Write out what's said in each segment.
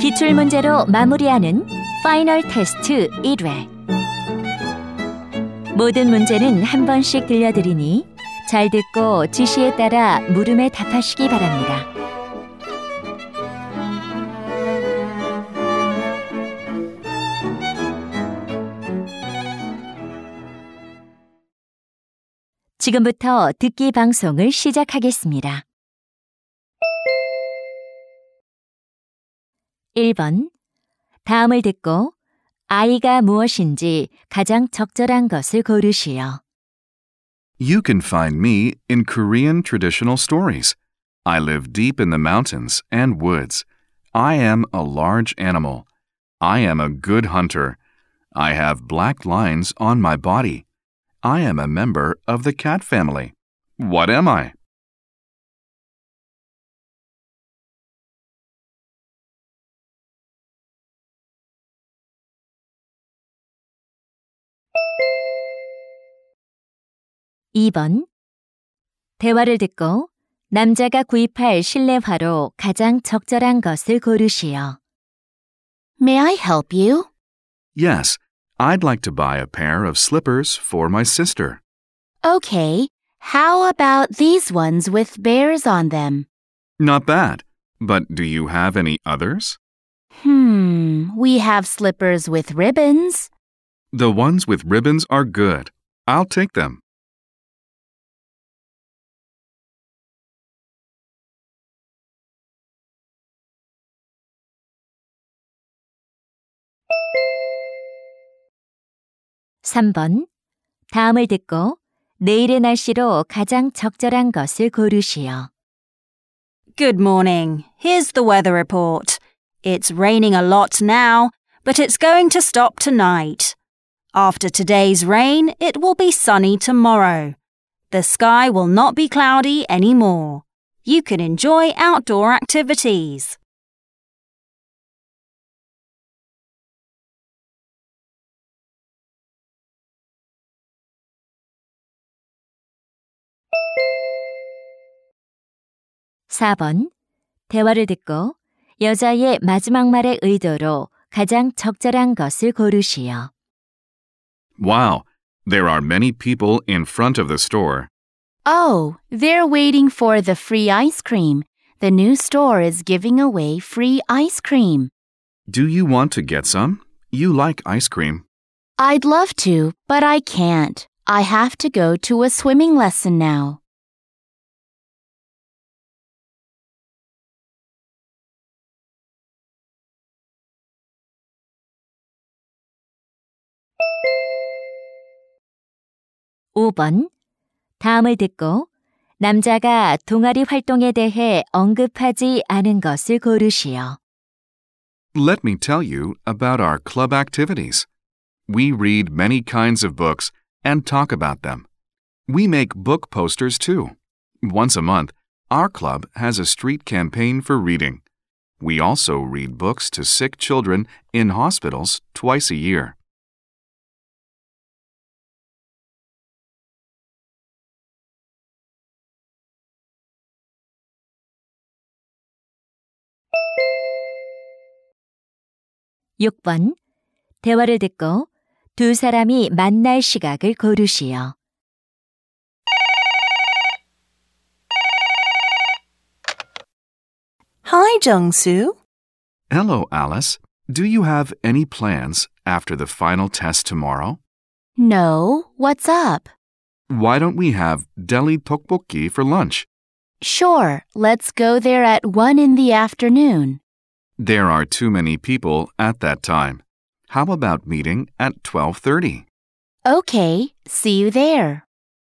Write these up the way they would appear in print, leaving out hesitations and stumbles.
기출문제로 마무리하는 파이널 테스트 1회. 모든 문제는 한 번씩 들려드리니 잘 듣고 지시에 따라 물음에 답하시기 바랍니다. 지금부터 듣기 방송을 시작하겠습니다. 1번. 다음을 듣고 아이가 무엇인지 가장 적절한 것을 고르시오. You can find me in Korean traditional stories. I live deep in the mountains and woods. I am a large animal. I am a good hunter. I have black lines on my body. I am a member of the cat family. What am I? (2번) 대화를 듣고 남자가 구입할 실내화로 가장 적절한 것을 고르시오. May I help you? Yes, I'd like to buy a pair of slippers for my sister. Okay, how about these ones with bears on them? Not bad, but do you have any others? We have slippers with ribbons. The ones with ribbons are good. I'll take them. (3번) 다음을 듣고 내일의 날씨로 가장 적절한 것을 고르시오. Good morning. Here's the weather report. It's raining a lot now, but it's going to stop tonight. After today's rain, it will be sunny tomorrow. The sky will not be cloudy anymore. You can enjoy outdoor activities. (4번) 대화를 듣고 여자의 마지막 말의 의도로 가장 적절한 것을 고르시오. Wow, there are many people in front of the store. Oh, they're waiting for the free ice cream. The new store is giving away free ice cream. Do you want to get some? You like ice cream. I'd love to, but I can't. I have to go to a swimming lesson now. (5번) 다음을 듣고 남자가 동아리 활동에 대해 언급하지 않은 것을 고르시오. Let me tell you about our club activities. We read many kinds of books and talk about them. We make book posters too. Once a month, our club has a street campaign for reading. We also read books to sick children in hospitals twice a year. (6번) 대화를 듣고 두 사람이 만날 시각을 고르시오. Hi, Jung-soo. Hello, Alice. Do you have any plans after the final test tomorrow? No, what's up? Why don't we have deli tteokbokki for lunch? Sure, let's go there at 1 in the afternoon. There are too many people at that time. How about meeting at 12:30? Okay, see you there.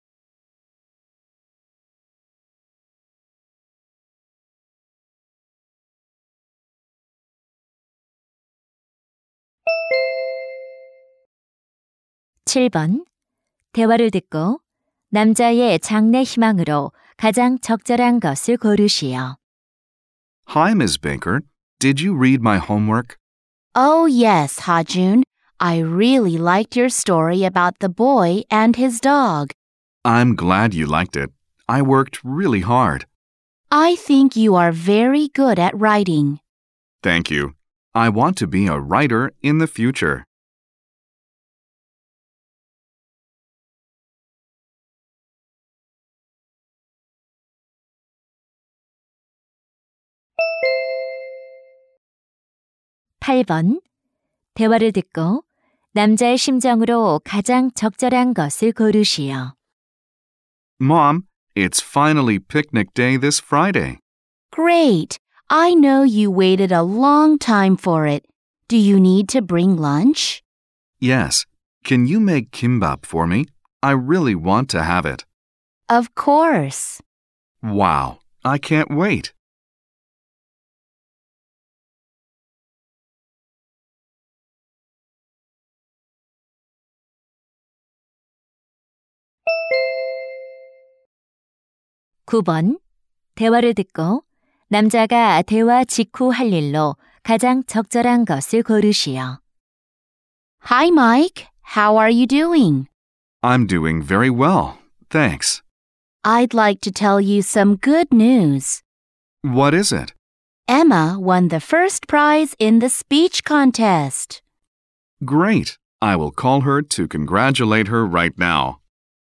(7번) 대화를 듣고 남자의 장래 희망으로 가장 적절한 것을 고르시오. Hi, Ms. Baker. Did you read my homework? Oh, yes, Ha-jun. I really liked your story about the boy and his dog. I'm glad you liked it. I worked really hard. I think you are very good at writing. Thank you. I want to be a writer in the future. (8번) 대화를 듣고 남자의 심정으로 가장 적절한 것을 고르시오. Mom, it's finally picnic day this Friday. Great! I know you waited a long time for it. Do you need to bring lunch? Yes. Can you make kimbap for me? I really want to have it. Of course. Wow, I can't wait. (9번) 대화를 듣고 남자가 대화 직후 할 일로 가장 적절한 것을 고르시오. Hi, Mike. How are you doing? I'm doing very well, thanks. I'd like to tell you some good news. What is it? Emma won the first prize in the speech contest. Great. I will call her to congratulate her right now.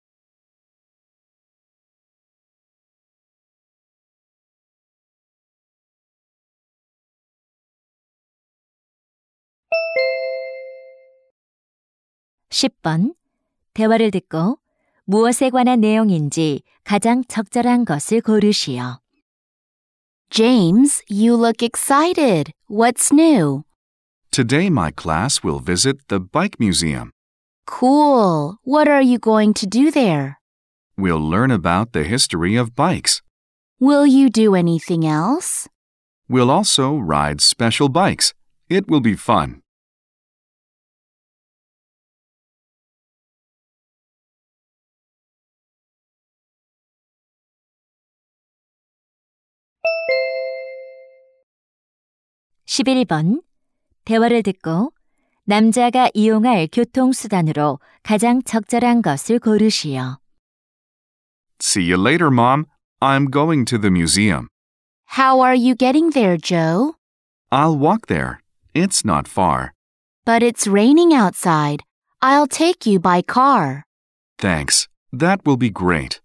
(10번) 대화를 듣고 무엇에 관한 내용인지 가장 적절한 것을 고르시오. James, you look excited. What's new? Today my class will visit the bike museum. Cool. What are you going to do there? We'll learn about the history of bikes. Will you do anything else? We'll also ride special bikes. It will be fun. (11번) 대화를 듣고 남자가 이용할 교통수단으로 가장 적절한 것을 고르시오. See you later, Mom. I'm going to the museum. How are you getting there, Joe? I'll walk there. It's not far. But it's raining outside. I'll take you by car. Thanks. That will be great.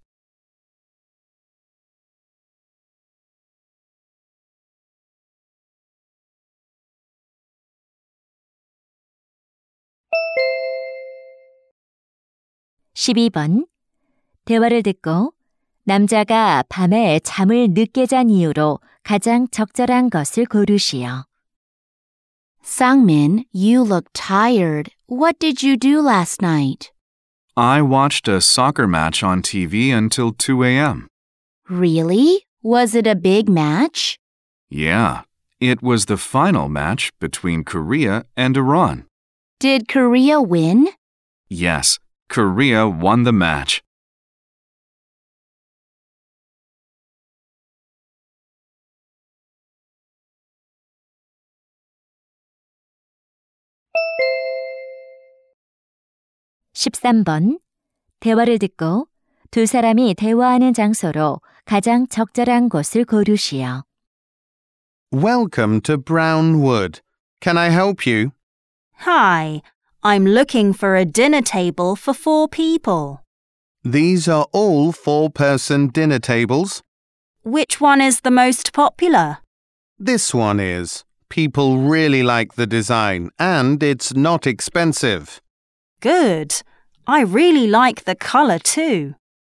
(12번) 대화를 듣고 남자가 밤에 잠을 늦게 잔 이유로 가장 적절한 것을 고르시오. Sangmin, you look tired. What did you do last night? I watched a soccer match on TV until 2 a.m. Really? Was it a big match? Yeah, it was the final match between Korea and Iran. Did Korea win? Yes, Korea won the match. (13번) 대화를 듣고 두 사람이 대화하는 장소로 가장 적절한 곳을 고르시오. Welcome to Brownwood. Can I help you? Hi, I'm looking for a dinner table for 4 people. These are all 4-person dinner tables. Which one is the most popular? This one is. People really like the design and it's not expensive. Good. I really like the colour too.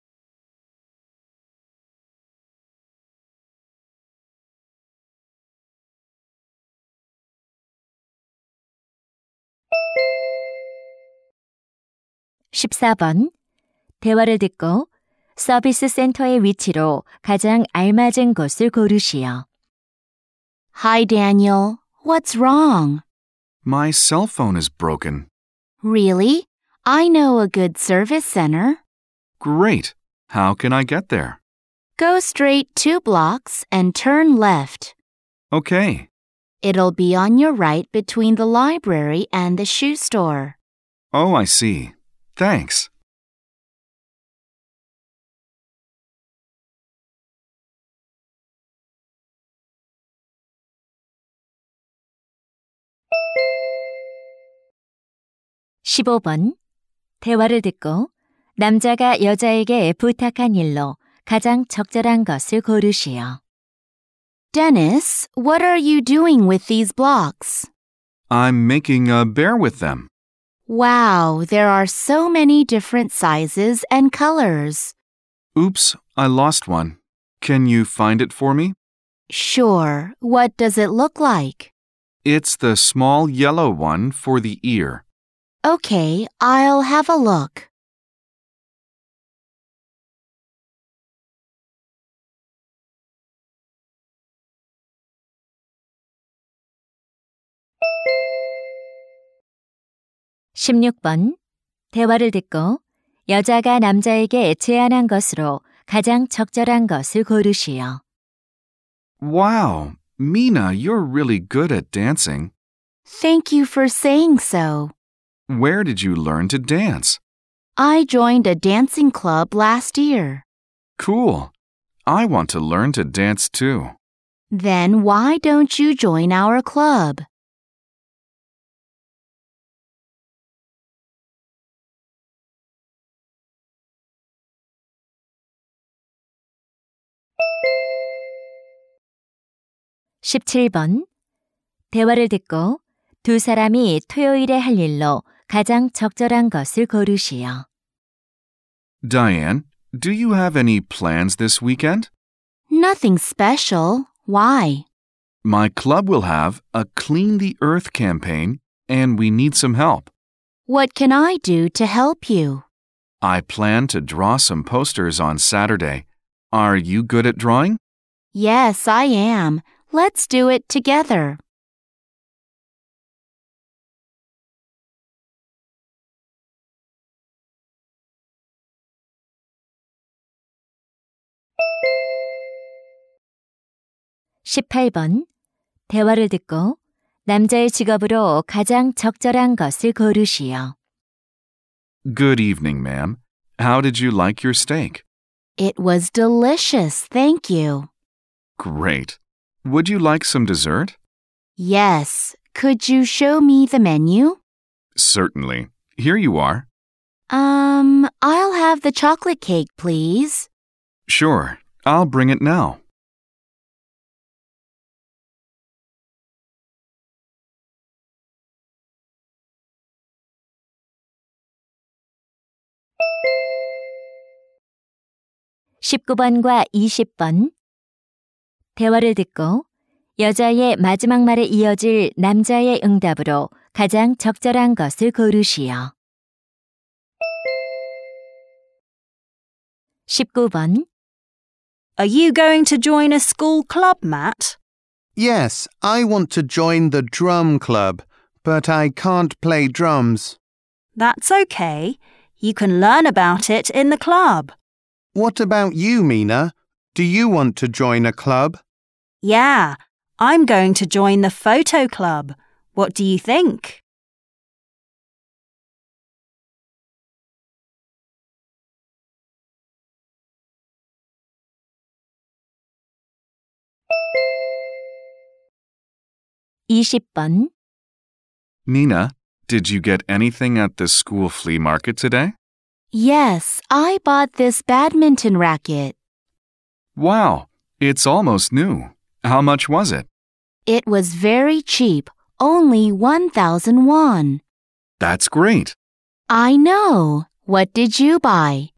(14번) 대화를 듣고 서비스 센터의 위치로 가장 알맞은 곳을 고르시오. Hi, Daniel. What's wrong? My cell phone is broken. Really? I know a good service center. Great. How can I get there? Go straight 2 blocks and turn left. Okay. It'll be on your right between the library and the shoe store. Oh, I see. Thanks. 15번. 대화를 듣고 남자가 여자에게 부탁한 일로 가장 적절한 것을 고르시오. Dennis, what are you doing with these blocks? I'm making a bear with them. Wow, there are so many different sizes and colors. Oops, I lost one. Can you find it for me? Sure, what does it look like? It's the small yellow one for the ear. Okay, I'll have a look. (16번) 대화를 듣고 여자가 남자에게 제안한 것으로 가장 적절한 것을 고르시오. Wow, Mina, you're really good at dancing. Thank you for saying so. Where did you learn to dance? I joined a dancing club last year. Cool. I want to learn to dance too. Then why don't you join our club? (17번) 대화를 듣고 두 사람이 토요일에 할 일로 가장 적절한 것을 고르시오. Diane, do you have any plans this weekend? Nothing special. Why? My club will have a Clean the Earth campaign, and we need some help. What can I do to help you? I plan to draw some posters on Saturday. Are you good at drawing? Yes, I am. Let's do it together. (18번) 대화를 듣고 남자의 직업으로 가장 적절한 것을 고르시오. Good evening, ma'am. How did you like your steak? It was delicious, thank you. Great. Would you like some dessert? Yes. Could you show me the menu? Certainly. Here you are. I'll have the chocolate cake, please. Sure. I'll bring it now. (19번과 20번) 대화를 듣고 여자의 마지막 말에 이어질 남자의 응답으로 가장 적절한 것을 고르시오. 19번. Are you going to join a school club, Matt? Yes, I want to join the drum club, but I can't play drums. That's okay. You can learn about it in the club. What about you, Mina? Do you want to join a club? Yeah, I'm going to join the photo club. What do you think? (20번) Nina, did you get anything at the school flea market today? Yes, I bought this badminton racket. Wow, it's almost new. How much was it? It was very cheap, only 1,000 won. That's great. I know. What did you buy?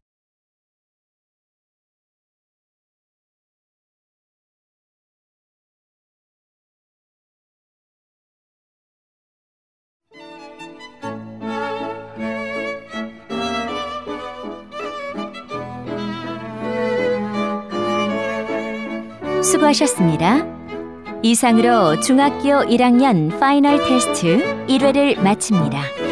수고하셨습니다. 이상으로 중학교 1학년 파이널 테스트 1회를 마칩니다.